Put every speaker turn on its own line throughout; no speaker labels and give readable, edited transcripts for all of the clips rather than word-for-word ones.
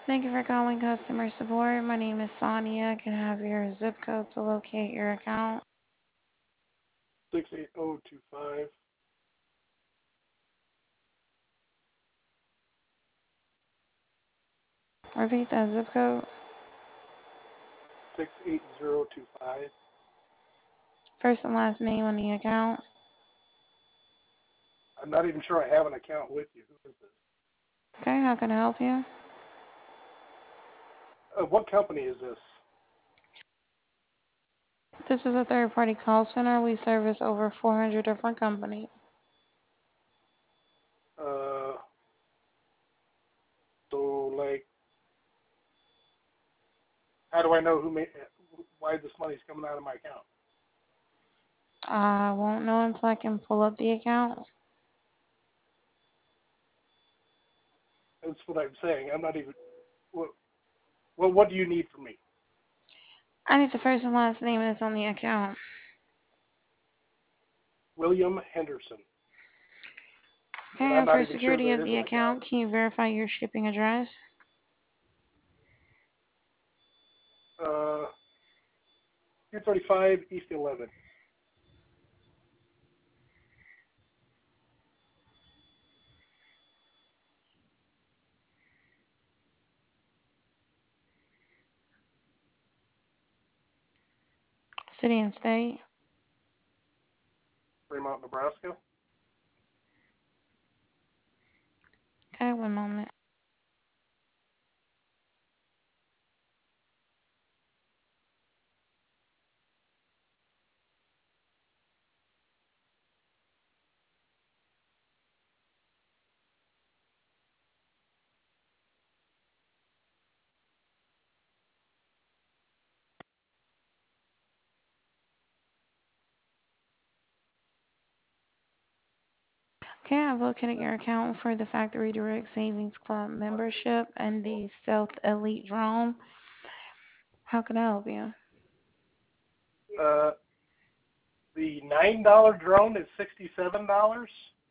Thank you for calling customer support. My name is Sonia. Can I have your zip code to locate your account?
68025.
Repeat that zip code.
68025.
First and last name on the account.
I'm not even sure I have an account with you. Who is this?
Okay, how can I help you?
What company is this?
This is a third party call center. We service over 400 different companies.
Uh, so like, how do I know why this money's coming out of my account?
I won't know until I can pull up the account.
That's what I'm saying. I'm not even. What, what do you need from me?
I need the first and last name that's on the account.
William Henderson. And
Okay,
I'm
and
not
for
even sure
security
there
of
is
the
an account.
account, can you verify your shipping address?
Uh, 235 East 11.
City and state.
Fremont, Nebraska.
Okay, one moment. Okay, I've located your account for the Factory Direct Savings Club membership and the Stealth Elite drone. How can I help you?
Uh, the $9 drone is $67.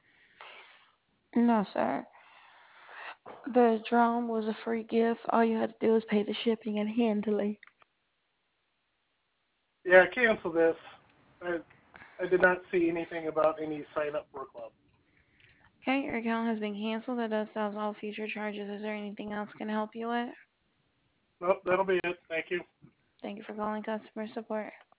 No, sir. The drone was a free gift. All you had to do was pay the shipping and handling.
Yeah, cancel this. I, I did not see anything about any sign up for a club.
Okay, your account has been canceled. That does solve all future charges. Is there anything else I can help you with?
Nope, that'll be it. Thank you.
Thank you for calling customer support.